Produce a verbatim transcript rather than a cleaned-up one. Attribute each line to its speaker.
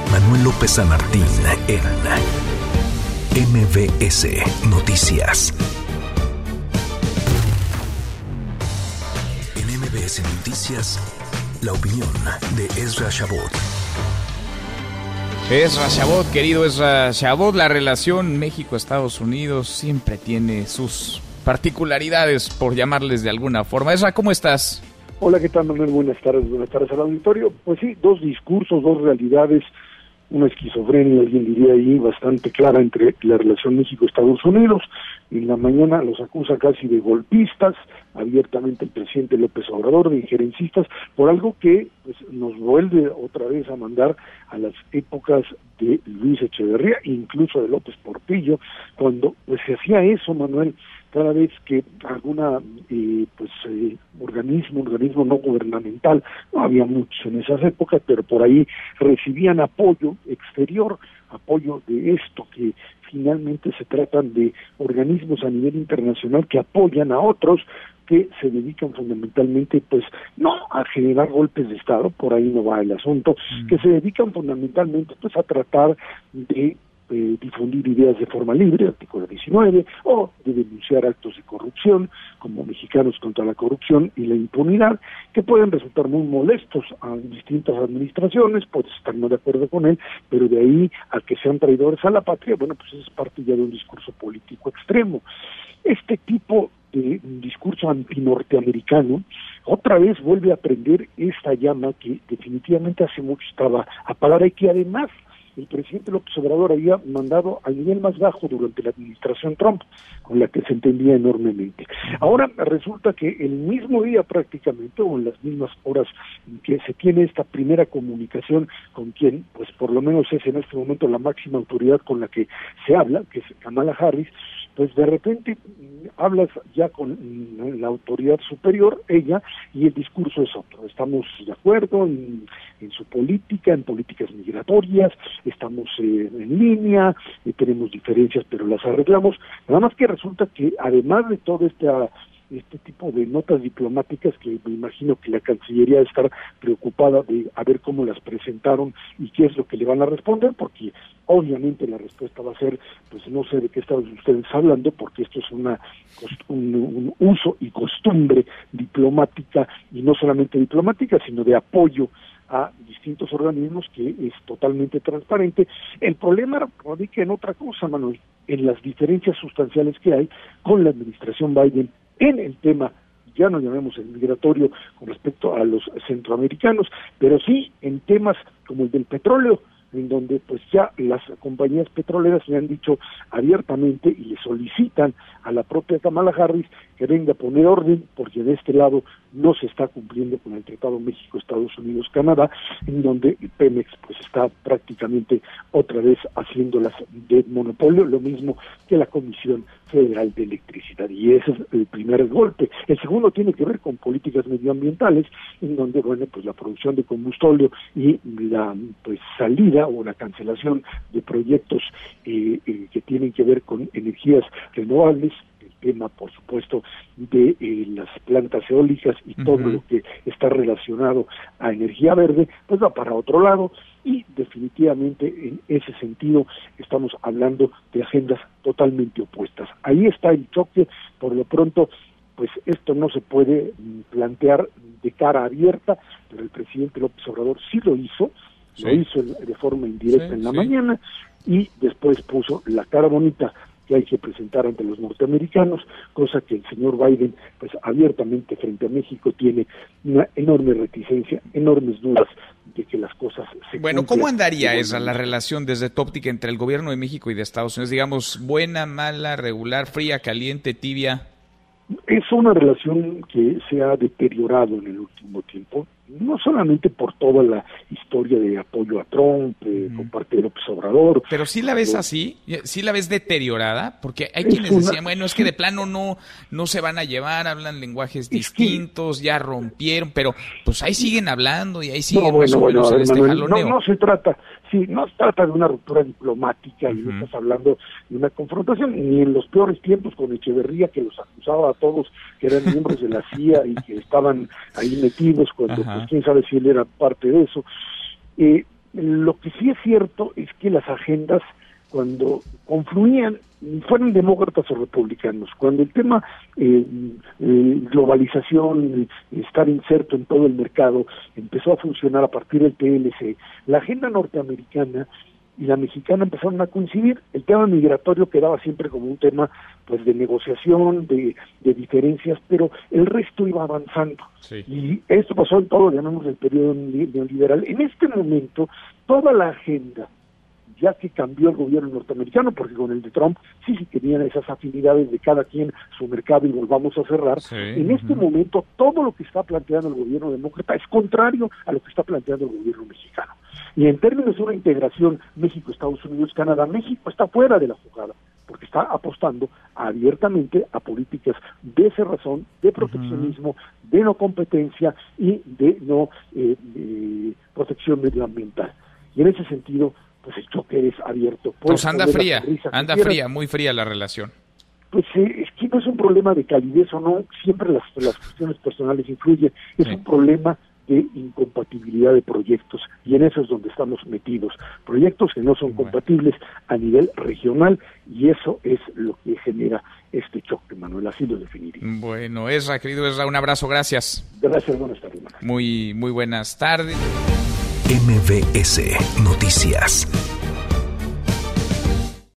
Speaker 1: Manuel López San Martín en M B S Noticias. En M B S Noticias, la opinión de Ezra Shabot.
Speaker 2: Ezra Shabot, querido Ezra Shabot, la relación México-Estados Unidos siempre tiene sus particularidades, por llamarles de alguna forma. Ezra, ¿cómo estás?
Speaker 3: Hola, ¿qué tal, Manuel? Buenas tardes, buenas tardes al auditorio. Pues sí, dos discursos, dos realidades, una esquizofrenia, alguien diría ahí, bastante clara entre la relación México-Estados Unidos. En la mañana los acusa casi de golpistas, abiertamente el presidente López Obrador, de injerencistas, por algo que pues, nos vuelve otra vez a mandar a las épocas de Luis Echeverría, incluso de López Portillo, cuando pues se hacía eso, Manuel, cada vez que alguna eh, pues eh, organismo, organismo no gubernamental, no había muchos en esas épocas, pero por ahí recibían apoyo exterior, apoyo de esto que finalmente se tratan de organismos a nivel internacional que apoyan a otros que se dedican fundamentalmente, pues, no a generar golpes de Estado, por ahí no va el asunto, mm. que se dedican fundamentalmente, pues, a tratar de Eh, difundir ideas de forma libre, artículo diecinueve, o de denunciar actos de corrupción, como Mexicanos contra la Corrupción y la Impunidad, que pueden resultar muy molestos a distintas administraciones, puedes estar no de acuerdo con él, pero de ahí a que sean traidores a la patria, bueno, pues es parte ya de un discurso político extremo. Este tipo de discurso antinorteamericano otra vez vuelve a prender esta llama que definitivamente hace mucho estaba apagada y que además el presidente López Obrador había mandado al nivel más bajo durante la administración Trump, con la que se entendía enormemente. Ahora resulta que el mismo día prácticamente, o en las mismas horas en que se tiene esta primera comunicación con quien, pues por lo menos es en este momento la máxima autoridad con la que se habla, que es Kamala Harris, pues de repente hablas ya con la autoridad superior, ella, y el discurso es otro. Estamos de acuerdo en, en su política, en políticas migratorias, estamos eh, en línea, eh, tenemos diferencias, pero las arreglamos. Nada más que resulta que además de todo este este tipo de notas diplomáticas, que me imagino que la Cancillería debe estar preocupada de a ver cómo las presentaron y qué es lo que le van a responder, porque obviamente la respuesta va a ser, pues no sé de qué estaban ustedes hablando, porque esto es una un, un uso y costumbre diplomática, y no solamente diplomática, sino de apoyo a distintos organismos, que es totalmente transparente. El problema radica en otra cosa, Manuel, en las diferencias sustanciales que hay con la administración Biden en el tema, ya no llamemos el migratorio con respecto a los centroamericanos, pero sí en temas como el del petróleo, en donde pues ya las compañías petroleras le han dicho abiertamente y le solicitan a la propia Kamala Harris que venga a poner orden, porque de este lado no se está cumpliendo con el Tratado México, Estados Unidos, Canadá, en donde el Pemex pues está prácticamente otra vez haciéndolas de monopolio, lo mismo que la Comisión Federal de Electricidad, y ese es el primer golpe. El segundo tiene que ver con políticas medioambientales, en donde, bueno, pues la producción de combustible y la pues salida o la cancelación de proyectos eh, eh, que tienen que ver con energías renovables, el tema, por supuesto, de eh, las plantas eólicas y uh-huh. todo lo que está relacionado a energía verde, pues va para otro lado, y definitivamente en ese sentido estamos hablando de agendas totalmente opuestas. Ahí está el choque. Por lo pronto, pues esto no se puede plantear de cara abierta, pero el presidente López Obrador sí lo hizo, sí. lo hizo de forma indirecta sí, en la sí. mañana, y después puso la cara bonita que hay que presentar ante los norteamericanos, cosa que el señor Biden, pues abiertamente frente a México, tiene una enorme reticencia, enormes dudas de que las cosas se
Speaker 2: Bueno, ¿cómo andaría esa la relación desde tu óptica entre el gobierno de México y de Estados Unidos? Digamos, buena, mala, regular, fría, caliente, tibia.
Speaker 3: Es una relación que se ha deteriorado en el último tiempo, no solamente por toda la historia de apoyo a Trump, eh, mm. por parte de López Obrador.
Speaker 2: Pero sí la ves así, sí la ves deteriorada, porque hay quienes una, decían, bueno, es que de plano no no se van a llevar, hablan lenguajes distintos, que, ya rompieron, pero pues ahí siguen hablando y ahí siguen
Speaker 3: no, bueno,
Speaker 2: más o menos
Speaker 3: bueno,
Speaker 2: en este
Speaker 3: Manuel,
Speaker 2: jaloneo.
Speaker 3: No, no se trata, sí, no se trata de una ruptura diplomática, uh-huh. y no estás hablando de una confrontación, ni en los peores tiempos con Echeverría, que los acusaba a todos que eran miembros de la C I A y que estaban ahí metidos cuando, uh-huh. pues quién sabe si él era parte de eso. Eh, lo que sí es cierto es que las agendas, cuando confluían, fueran demócratas o republicanos, cuando el tema eh, eh, globalización, eh, estar inserto en todo el mercado, empezó a funcionar a partir del T L C, la agenda norteamericana y la mexicana empezaron a coincidir. El tema migratorio quedaba siempre como un tema pues de negociación, de, de diferencias, pero el resto iba avanzando.
Speaker 2: Sí.
Speaker 3: Y esto pasó en todo, llamamos el periodo neoliberal. En este momento, toda la agenda, ya que cambió el gobierno norteamericano, porque con el de Trump sí sí tenían esas afinidades de cada quien su mercado y volvamos a cerrar,
Speaker 2: sí,
Speaker 3: en este
Speaker 2: uh-huh.
Speaker 3: momento todo lo que está planteando el gobierno demócrata es contrario a lo que está planteando el gobierno mexicano. Y en términos de una integración México, Estados Unidos, Canadá, México está fuera de la jugada, porque está apostando abiertamente a políticas de cerrazón, de proteccionismo, uh-huh. de no competencia y de no eh, de protección medioambiental. Y en ese sentido, pues el choque es abierto.
Speaker 2: Pues anda fría, anda fría, muy fría la relación.
Speaker 3: Pues eh, es que no es un problema de calidez o no, siempre las, las cuestiones personales influyen, es sí. un problema de incompatibilidad de proyectos, y en eso es donde estamos metidos, proyectos que no son bueno. compatibles a nivel regional, y eso es lo que genera este choque, Manuel, así lo definiría.
Speaker 2: Bueno, Ezra, querido Ezra, un abrazo, gracias.
Speaker 3: Gracias, buenas tardes, Manuel.
Speaker 2: Muy, muy buenas tardes.
Speaker 1: M V S Noticias.